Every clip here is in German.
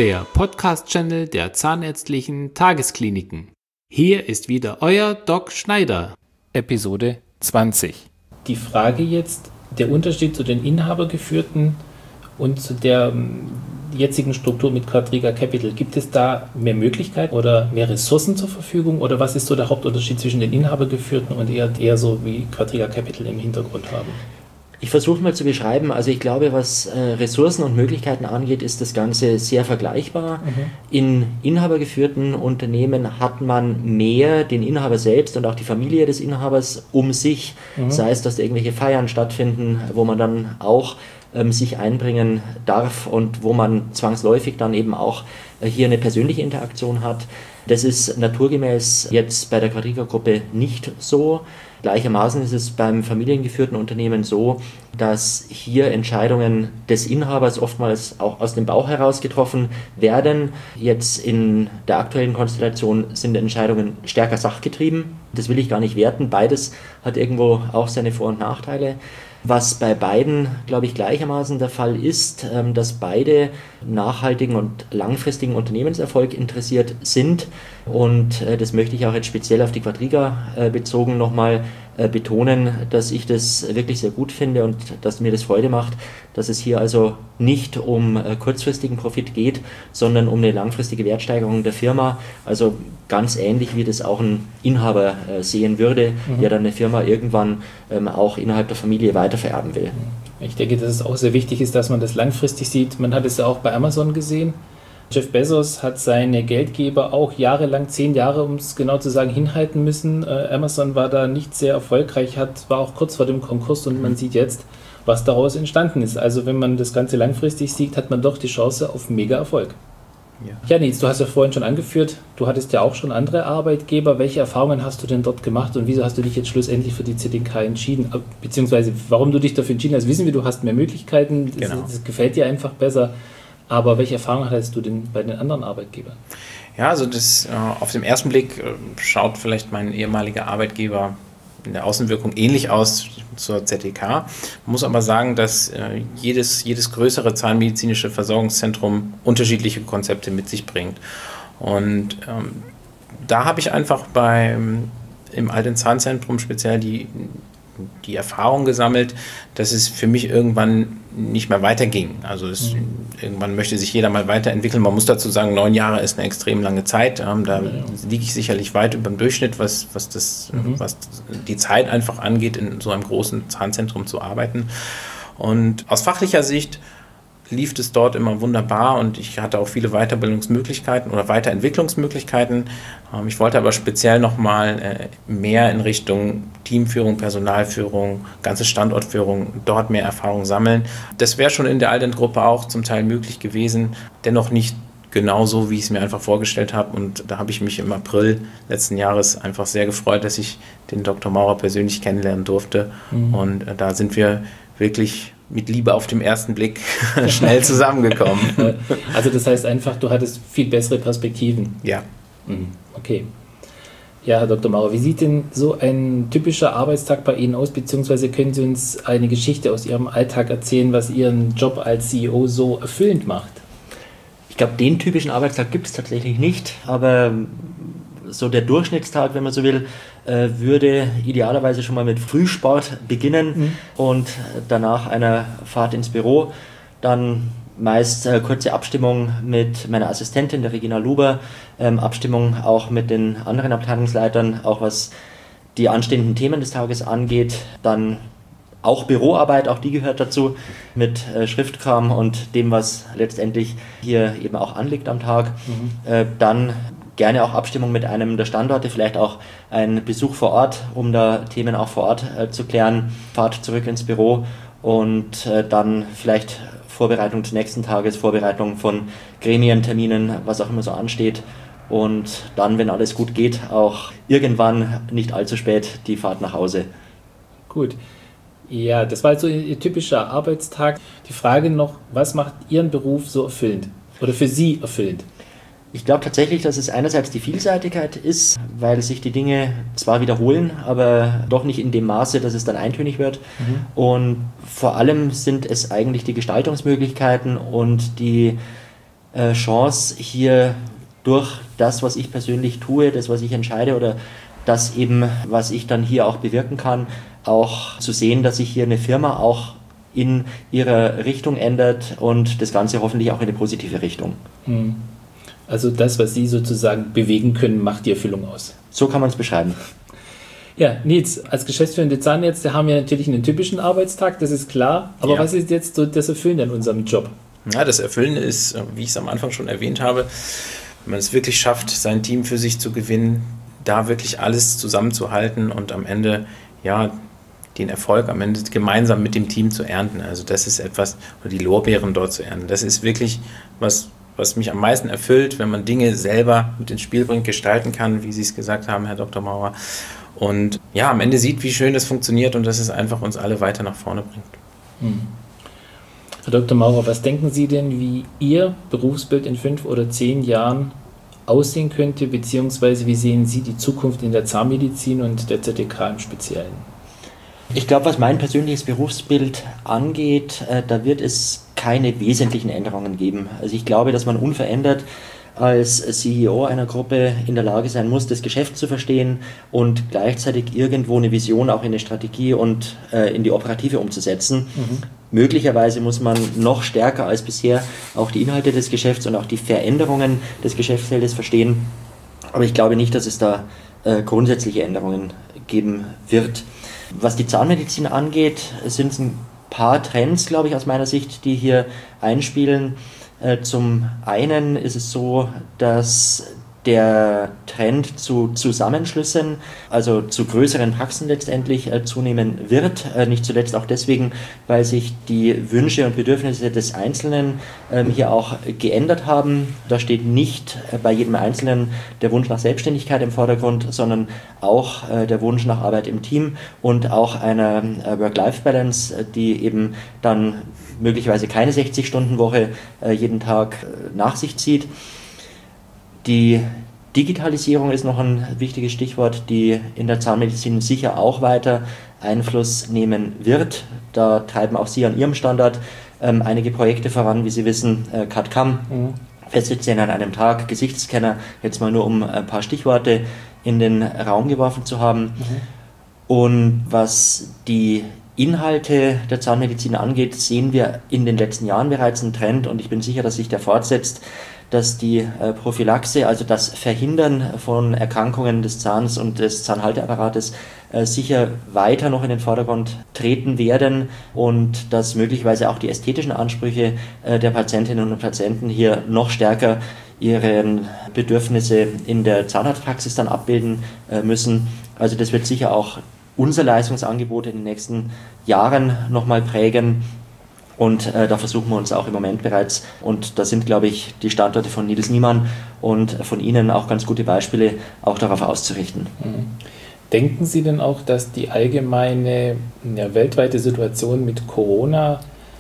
der Podcast-Channel der Zahnärztlichen Tageskliniken. Hier ist wieder euer Doc Schneider. Episode 20. Die Frage jetzt, der Unterschied zu den inhabergeführten und zu der jetzigen Struktur mit Quadriga Capital. Gibt es da mehr Möglichkeiten oder mehr Ressourcen zur Verfügung? Oder was ist so der Hauptunterschied zwischen den inhabergeführten und eher so wie Quadriga Capital im Hintergrund haben? Ich versuche mal zu beschreiben, also ich glaube, was Ressourcen und Möglichkeiten angeht, ist das Ganze sehr vergleichbar. In inhabergeführten Unternehmen hat man mehr den Inhaber selbst und auch die Familie des Inhabers um sich, sei es, dass da irgendwelche Feiern stattfinden, wo man dann auch sich einbringen darf und wo man zwangsläufig dann eben auch hier eine persönliche Interaktion hat. Das ist naturgemäß jetzt bei der Quadriga-Gruppe nicht so. Gleichermaßen ist es beim familiengeführten Unternehmen so, dass hier Entscheidungen des Inhabers oftmals auch aus dem Bauch heraus getroffen werden. Jetzt in der aktuellen Konstellation sind Entscheidungen stärker sachgetrieben. Das will ich gar nicht werten. Beides hat irgendwo auch seine Vor- und Nachteile. Was bei beiden, glaube ich, gleichermaßen der Fall ist, dass beide nachhaltigen und langfristigen Unternehmenserfolg interessiert sind. Und das möchte ich auch jetzt speziell auf die Quadriga bezogen nochmal betonen, dass ich das wirklich sehr gut finde und dass mir das Freude macht, dass es hier also nicht um kurzfristigen Profit geht, sondern um eine langfristige Wertsteigerung der Firma. Also ganz ähnlich, wie das auch ein Inhaber sehen würde, der dann eine Firma irgendwann auch innerhalb der Familie weitervererben will. Ich denke, dass es auch sehr wichtig ist, dass man das langfristig sieht. Man hat es ja auch bei Amazon gesehen. Jeff Bezos hat seine Geldgeber auch jahrelang, 10 Jahre, um es genau zu sagen, hinhalten müssen. Amazon war da nicht sehr erfolgreich, war auch kurz vor dem Konkurs und man sieht jetzt, was daraus entstanden ist. Also wenn man das Ganze langfristig sieht, hat man doch die Chance auf Mega-Erfolg. Ja, Nils, du hast ja vorhin schon angeführt, du hattest ja auch schon andere Arbeitgeber. Welche Erfahrungen hast du denn dort gemacht und wieso hast du dich jetzt schlussendlich für die ZDK entschieden? Beziehungsweise warum du dich dafür entschieden hast, wissen wir, du hast mehr Möglichkeiten, das gefällt dir einfach besser. Aber welche Erfahrungen hattest du denn bei den anderen Arbeitgebern? Ja, also das auf den ersten Blick schaut vielleicht mein ehemaliger Arbeitgeber in der Außenwirkung ähnlich aus zur ZDK. Man muss aber sagen, dass jedes größere zahnmedizinische Versorgungszentrum unterschiedliche Konzepte mit sich bringt. Und da habe ich einfach im Alten Zahnzentrum speziell die Erfahrung gesammelt, dass es für mich irgendwann nicht mehr weiterging. Also irgendwann möchte sich jeder mal weiterentwickeln. Man muss dazu sagen, 9 Jahre ist eine extrem lange Zeit. Da liege ich sicherlich weit über dem Durchschnitt, was die Zeit einfach angeht, in so einem großen Zahnzentrum zu arbeiten. Und aus fachlicher Sicht lief es dort immer wunderbar und ich hatte auch viele Weiterbildungsmöglichkeiten oder Weiterentwicklungsmöglichkeiten. Ich wollte aber speziell nochmal mehr in Richtung Teamführung, Personalführung, ganze Standortführung, dort mehr Erfahrung sammeln. Das wäre schon in der Alten-Gruppe auch zum Teil möglich gewesen, dennoch nicht genauso, wie ich es mir einfach vorgestellt habe. Und da habe ich mich im April letzten Jahres einfach sehr gefreut, dass ich den Dr. Maurer persönlich kennenlernen durfte. Und da sind wir wirklich mit Liebe auf den ersten Blick schnell zusammengekommen. Also das heißt einfach, du hattest viel bessere Perspektiven. Ja. Okay. Ja, Herr Dr. Maurer, wie sieht denn so ein typischer Arbeitstag bei Ihnen aus, beziehungsweise können Sie uns eine Geschichte aus Ihrem Alltag erzählen, was Ihren Job als CEO so erfüllend macht? Ich glaube, den typischen Arbeitstag gibt es tatsächlich nicht, aber so der Durchschnittstag, wenn man so will, würde idealerweise schon mal mit Frühsport beginnen und danach einer Fahrt ins Büro, dann meist kurze Abstimmung mit meiner Assistentin, der Regina Luber, Abstimmung auch mit den anderen Abteilungsleitern, auch was die anstehenden Themen des Tages angeht, dann auch Büroarbeit, auch die gehört dazu, mit Schriftkram und dem, was letztendlich hier eben auch anliegt am Tag. Dann gerne auch Abstimmung mit einem der Standorte, vielleicht auch ein Besuch vor Ort, um da Themen auch vor Ort zu klären, Fahrt zurück ins Büro und dann vielleicht Vorbereitung des nächsten Tages, Vorbereitung von Gremienterminen, was auch immer so ansteht und dann, wenn alles gut geht, auch irgendwann nicht allzu spät die Fahrt nach Hause. Gut. Ja, das war also Ihr typischer Arbeitstag. Die Frage noch, was macht Ihren Beruf so erfüllend oder für Sie erfüllend? Ich glaube tatsächlich, dass es einerseits die Vielseitigkeit ist, weil sich die Dinge zwar wiederholen, aber doch nicht in dem Maße, dass es dann eintönig wird. Und vor allem sind es eigentlich die Gestaltungsmöglichkeiten und die Chance, hier durch das, was ich persönlich tue, das, was ich entscheide oder das eben, was ich dann hier auch bewirken kann, auch zu sehen, dass sich hier eine Firma auch in ihrer Richtung ändert und das Ganze hoffentlich auch in eine positive Richtung. Also das, was Sie sozusagen bewegen können, macht die Erfüllung aus. So kann man es beschreiben. Ja, Nils, als geschäftsführende Zahnärzte haben wir natürlich einen typischen Arbeitstag, das ist klar. Aber was ist jetzt so das Erfüllende an unserem Job? Ja, das Erfüllende ist, wie ich es am Anfang schon erwähnt habe, wenn man es wirklich schafft, sein Team für sich zu gewinnen, da wirklich alles zusammenzuhalten und am Ende, den Erfolg am Ende gemeinsam mit dem Team zu ernten. Also das ist etwas, oder die Lorbeeren dort zu ernten. Das ist wirklich was mich am meisten erfüllt, wenn man Dinge selber mit ins Spiel bringt, gestalten kann, wie Sie es gesagt haben, Herr Dr. Maurer. Und am Ende sieht, wie schön das funktioniert und dass es einfach uns alle weiter nach vorne bringt. Herr Dr. Maurer, was denken Sie denn, wie Ihr Berufsbild in 5 oder 10 Jahren aussehen könnte, beziehungsweise wie sehen Sie die Zukunft in der Zahnmedizin und der ZTK im Speziellen? Ich glaube, was mein persönliches Berufsbild angeht, da wird es keine wesentlichen Änderungen geben. Also ich glaube, dass man unverändert als CEO einer Gruppe in der Lage sein muss, das Geschäft zu verstehen und gleichzeitig irgendwo eine Vision auch in eine Strategie und in die Operative umzusetzen. Möglicherweise muss man noch stärker als bisher auch die Inhalte des Geschäfts und auch die Veränderungen des Geschäftsfeldes verstehen. Aber ich glaube nicht, dass es da grundsätzliche Änderungen geben wird. Was die Zahnmedizin angeht, sind es ein paar Trends, glaube ich, aus meiner Sicht, die hier einspielen. Zum einen ist es so, dass der Trend zu Zusammenschlüssen, also zu größeren Praxen letztendlich zunehmen wird. Nicht zuletzt auch deswegen, weil sich die Wünsche und Bedürfnisse des Einzelnen hier auch geändert haben. Da steht nicht bei jedem Einzelnen der Wunsch nach Selbstständigkeit im Vordergrund, sondern auch der Wunsch nach Arbeit im Team und auch einer Work-Life-Balance, die eben dann möglicherweise keine 60-Stunden-Woche jeden Tag nach sich zieht. Die Digitalisierung ist noch ein wichtiges Stichwort, die in der Zahnmedizin sicher auch weiter Einfluss nehmen wird. Da treiben auch Sie an Ihrem Standort einige Projekte voran, wie Sie wissen, CAD/CAM, Festsitzen an einem Tag, Gesichtsscanner, jetzt mal nur um ein paar Stichworte in den Raum geworfen zu haben. Und was die Inhalte der Zahnmedizin angeht, sehen wir in den letzten Jahren bereits einen Trend und ich bin sicher, dass sich der fortsetzt, dass die Prophylaxe, also das Verhindern von Erkrankungen des Zahns und des Zahnhalteapparates sicher weiter noch in den Vordergrund treten werden und dass möglicherweise auch die ästhetischen Ansprüche der Patientinnen und Patienten hier noch stärker ihre Bedürfnisse in der Zahnarztpraxis dann abbilden müssen. Also das wird sicher auch unser Leistungsangebot in den nächsten Jahren nochmal prägen. Und da versuchen wir uns auch im Moment bereits, und da sind, glaube ich, die Standorte von Niels Niemann und von Ihnen auch ganz gute Beispiele, auch darauf auszurichten. Denken Sie denn auch, dass die allgemeine weltweite Situation mit Corona,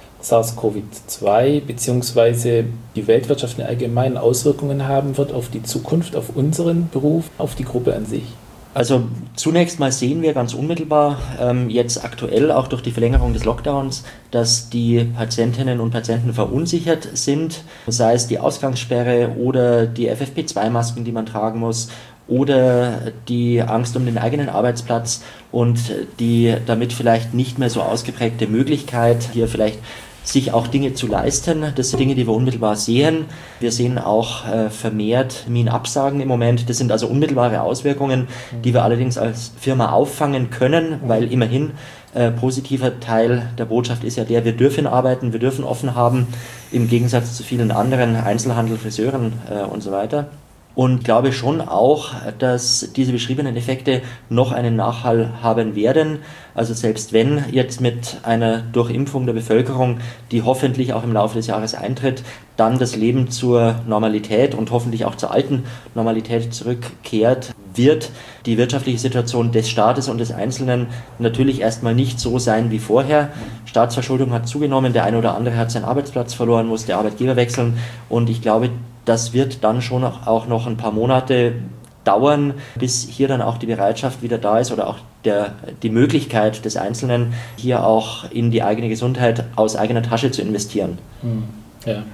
SARS-CoV-2 bzw. die Weltwirtschaft in allgemeinen Auswirkungen haben wird auf die Zukunft, auf unseren Beruf, auf die Gruppe an sich? Also zunächst mal sehen wir ganz unmittelbar, jetzt aktuell auch durch die Verlängerung des Lockdowns, dass die Patientinnen und Patienten verunsichert sind, sei es die Ausgangssperre oder die FFP2-Masken, die man tragen muss, oder die Angst um den eigenen Arbeitsplatz und die damit vielleicht nicht mehr so ausgeprägte Möglichkeit, hier vielleicht sich auch Dinge zu leisten. Das sind Dinge, die wir unmittelbar sehen. Wir sehen auch vermehrt Terminabsagen im Moment. Das sind also unmittelbare Auswirkungen, die wir allerdings als Firma auffangen können, weil immerhin positiver Teil der Botschaft ist ja der, wir dürfen arbeiten, wir dürfen offen haben, im Gegensatz zu vielen anderen, Einzelhandel, Friseuren und so weiter. Und glaube schon auch, dass diese beschriebenen Effekte noch einen Nachhall haben werden. Also selbst wenn jetzt mit einer Durchimpfung der Bevölkerung, die hoffentlich auch im Laufe des Jahres eintritt, dann das Leben zur Normalität und hoffentlich auch zur alten Normalität zurückkehrt, wird die wirtschaftliche Situation des Staates und des Einzelnen natürlich erstmal nicht so sein wie vorher. Staatsverschuldung hat zugenommen, der eine oder andere hat seinen Arbeitsplatz verloren, musste Arbeitgeber wechseln und ich glaube, das wird dann schon auch noch ein paar Monate dauern, bis hier dann auch die Bereitschaft wieder da ist oder auch die Möglichkeit des Einzelnen, hier auch in die eigene Gesundheit aus eigener Tasche zu investieren. Ja.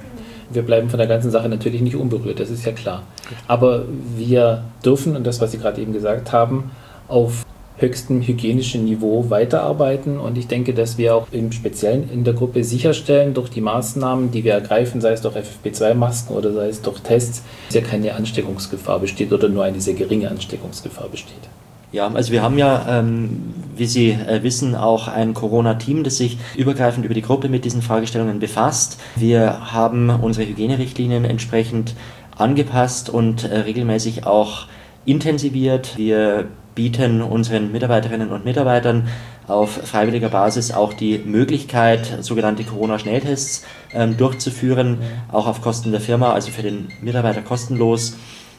Wir bleiben von der ganzen Sache natürlich nicht unberührt, das ist ja klar. Aber wir dürfen, und das, was Sie gerade eben gesagt haben, auf höchstem hygienischen Niveau weiterarbeiten. Und ich denke, dass wir auch im Speziellen in der Gruppe sicherstellen, durch die Maßnahmen, die wir ergreifen, sei es durch FFP2-Masken oder sei es durch Tests, dass ja keine Ansteckungsgefahr besteht oder nur eine sehr geringe Ansteckungsgefahr besteht. Ja, also wir haben ja, wie Sie wissen, auch ein Corona-Team, das sich übergreifend über die Gruppe mit diesen Fragestellungen befasst. Wir haben unsere Hygienerichtlinien entsprechend angepasst und regelmäßig auch intensiviert. Wir bieten unseren Mitarbeiterinnen und Mitarbeitern auf freiwilliger Basis auch die Möglichkeit, sogenannte Corona-Schnelltests durchzuführen, auch auf Kosten der Firma, also für den Mitarbeiter kostenlos.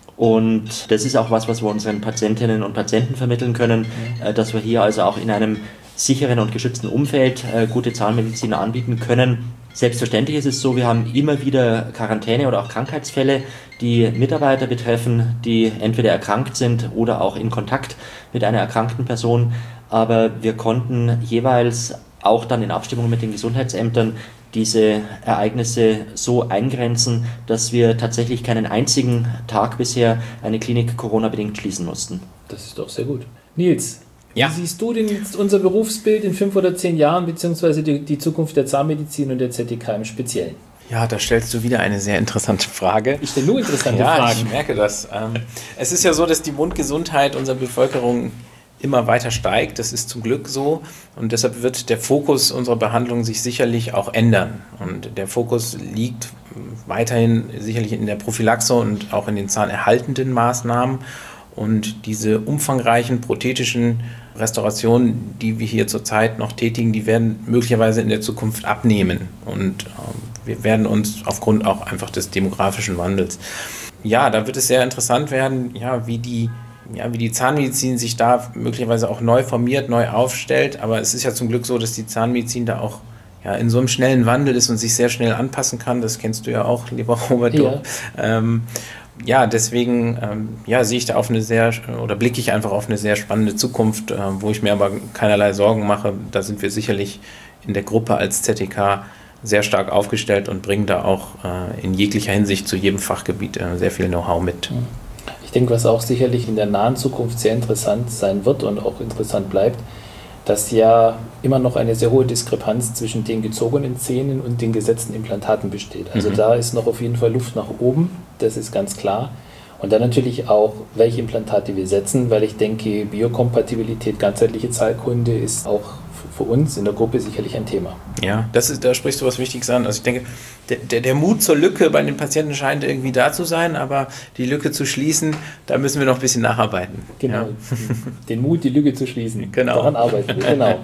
Und das ist auch was wir unseren Patientinnen und Patienten vermitteln können, dass wir hier also auch in einem sicheren und geschützten Umfeld gute Zahnmedizin anbieten können. Selbstverständlich ist es so, wir haben immer wieder Quarantäne oder auch Krankheitsfälle, die Mitarbeiter betreffen, die entweder erkrankt sind oder auch in Kontakt mit einer erkrankten Person. Aber wir konnten jeweils auch dann in Abstimmung mit den Gesundheitsämtern diese Ereignisse so eingrenzen, dass wir tatsächlich keinen einzigen Tag bisher eine Klinik Corona-bedingt schließen mussten. Das ist doch sehr gut. Nils, ja. Wie siehst du denn jetzt unser Berufsbild in 5 oder 10 Jahren, beziehungsweise die Zukunft der Zahnmedizin und der ZTK im Speziellen? Ja, da stellst du wieder eine sehr interessante Frage. Ich stelle nur interessante Ja, Fragen. ich merke das. Es ist ja so, dass die Mundgesundheit unserer Bevölkerung immer weiter steigt. Das ist zum Glück so. Und deshalb wird der Fokus unserer Behandlung sich sicherlich auch ändern. Und der Fokus liegt weiterhin sicherlich in der Prophylaxe und auch in den zahnerhaltenden Maßnahmen. Und diese umfangreichen prothetischen Restaurationen, die wir hier zurzeit noch tätigen, die werden möglicherweise in der Zukunft abnehmen. Und wir werden uns aufgrund auch einfach des demografischen Wandels. Ja, da wird es sehr interessant werden, wie die Zahnmedizin sich da möglicherweise auch neu formiert, neu aufstellt. Aber es ist ja zum Glück so, dass die Zahnmedizin da auch in so einem schnellen Wandel ist und sich sehr schnell anpassen kann. Das kennst du ja auch, lieber Robert. Ja. Deswegen sehe ich da blicke ich einfach auf eine sehr spannende Zukunft, wo ich mir aber keinerlei Sorgen mache. Da sind wir sicherlich in der Gruppe als ZTK sehr stark aufgestellt und bringen da auch in jeglicher Hinsicht zu jedem Fachgebiet sehr viel Know-how mit. Ich denke, was auch sicherlich in der nahen Zukunft sehr interessant sein wird und auch interessant bleibt, dass ja immer noch eine sehr hohe Diskrepanz zwischen den gezogenen Zähnen und den gesetzten Implantaten besteht. Also da ist noch auf jeden Fall Luft nach oben, das ist ganz klar. Und dann natürlich auch, welche Implantate wir setzen, weil ich denke, Biokompatibilität, ganzheitliche Zahnkunde ist auch für uns in der Gruppe sicherlich ein Thema. Ja, da sprichst du was Wichtiges an. Also ich denke, der Mut zur Lücke bei den Patienten scheint irgendwie da zu sein, aber die Lücke zu schließen, da müssen wir noch ein bisschen nacharbeiten. Genau, ja. Den Mut, die Lücke zu schließen. Genau. Daran arbeiten wir, genau.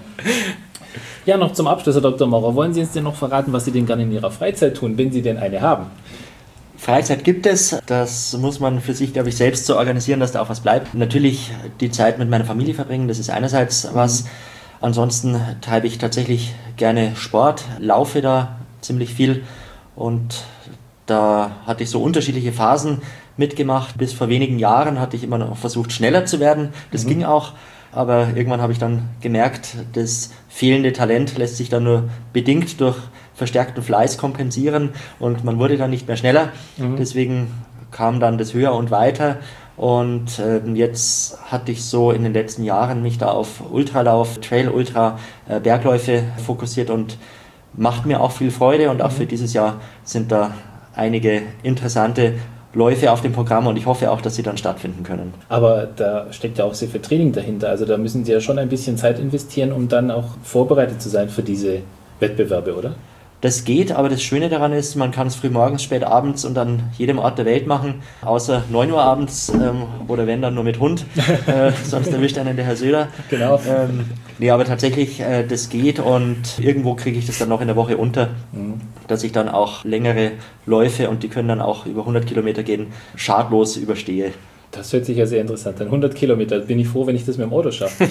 Ja, noch zum Abschluss, Herr Dr. Maurer, wollen Sie uns denn noch verraten, was Sie denn gerne in Ihrer Freizeit tun, wenn Sie denn eine haben? Freizeit gibt es, das muss man für sich, glaube ich, selbst so organisieren, dass da auch was bleibt. Natürlich die Zeit mit meiner Familie verbringen, das ist einerseits was. Ansonsten treibe ich tatsächlich gerne Sport, laufe da ziemlich viel und da hatte ich so unterschiedliche Phasen mitgemacht. Bis vor wenigen Jahren hatte ich immer noch versucht, schneller zu werden. Das ging auch, aber irgendwann habe ich dann gemerkt, das fehlende Talent lässt sich dann nur bedingt durch verstärkten Fleiß kompensieren und man wurde dann nicht mehr schneller. Deswegen kam dann das höher und weiter. Und jetzt hatte ich so in den letzten Jahren mich da auf Ultralauf, Trail-Ultra, Bergläufe fokussiert und macht mir auch viel Freude. Und auch für dieses Jahr sind da einige interessante Läufe auf dem Programm und ich hoffe auch, dass sie dann stattfinden können. Aber da steckt ja auch sehr viel Training dahinter. Also da müssen Sie ja schon ein bisschen Zeit investieren, um dann auch vorbereitet zu sein für diese Wettbewerbe, oder? Das geht, aber das Schöne daran ist, man kann es früh morgens, spät abends und an jedem Ort der Welt machen, außer 9 Uhr abends oder wenn dann nur mit Hund, sonst erwischt einen der Herr Söder. Genau. Nee, aber tatsächlich, das geht und irgendwo kriege ich das dann noch in der Woche unter, dass ich dann auch längere Läufe und die können dann auch über 100 Kilometer gehen, schadlos überstehe. Das hört sich ja sehr interessant an. 100 Kilometer, bin ich froh, wenn ich das mit dem Auto schaffe.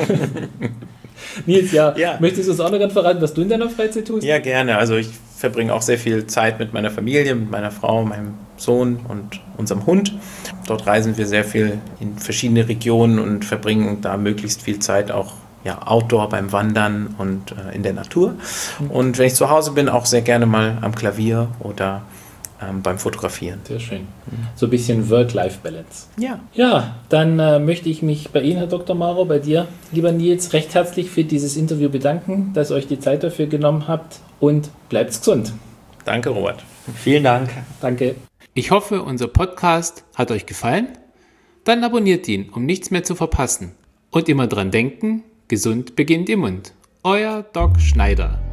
Nils, ja. Möchtest du uns auch noch verraten, was du in deiner Freizeit tust? Ja, gerne. Also ich verbringe auch sehr viel Zeit mit meiner Familie, mit meiner Frau, meinem Sohn und unserem Hund. Dort reisen wir sehr viel in verschiedene Regionen und verbringen da möglichst viel Zeit auch outdoor beim Wandern und in der Natur. Und wenn ich zu Hause bin, auch sehr gerne mal am Klavier oder beim Fotografieren. Sehr schön. So ein bisschen Work-Life-Balance. Ja. Ja, dann möchte ich mich bei Ihnen, Herr Dr. Maurer, bei dir, lieber Nils, recht herzlich für dieses Interview bedanken, dass ihr euch die Zeit dafür genommen habt und bleibt gesund. Danke, Robert. Vielen Dank. Danke. Ich hoffe, unser Podcast hat euch gefallen. Dann abonniert ihn, um nichts mehr zu verpassen. Und immer dran denken, gesund beginnt im Mund. Euer Doc Schneider.